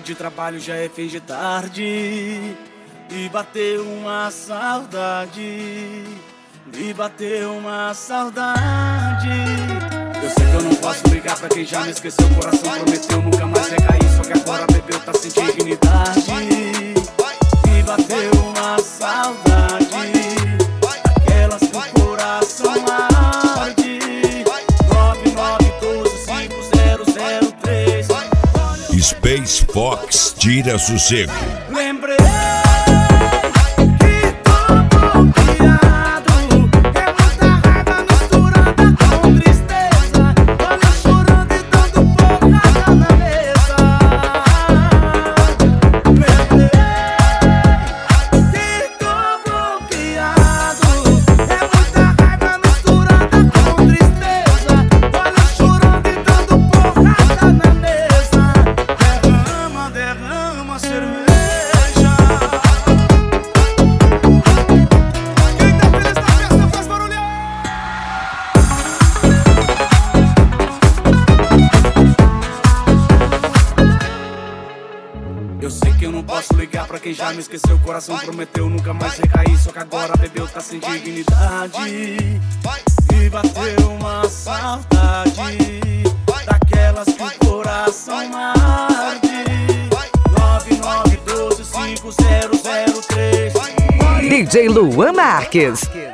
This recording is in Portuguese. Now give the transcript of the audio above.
de trabalho, já é fim de tarde. E bateu uma saudade. Me bateu uma saudade. Eu sei que eu não posso ligar pra quem já me esqueceu. O coração prometeu nunca mais recair, só que agora bebeu, tá sem dignidade. Me bateu uma saudade, aquelas que o coração arde. 99125003. Space Fox tira sossego. Lembrei que tô bloqueado. É muita raiva misturada com tristeza. Olha chorando e dando porrada na mesa. Lembrei que tô bloqueado. É muita raiva misturada com tristeza. Olha chorando e dando porrada na mesa. Derrama cerveja. Quem tá feliz na festa faz barulho. Eu sei que eu não posso ligar pra quem já me esqueceu. O coração prometeu nunca mais recair, só que agora bebeu, tá sem dignidade. E bateu uma saudade, daquelas que o coração arde. 99125003. DJ Luan Marques.